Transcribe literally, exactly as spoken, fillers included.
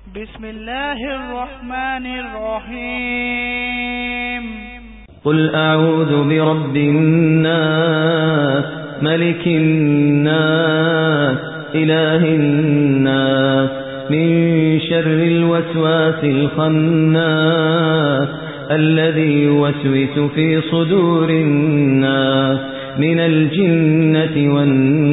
بسم الله الرحمن الرحيم قل أعوذ برب الناس ملك الناس إله الناس من شر الوسواس الخناس الذي يوسوس في صدور الناس من الجنة والناس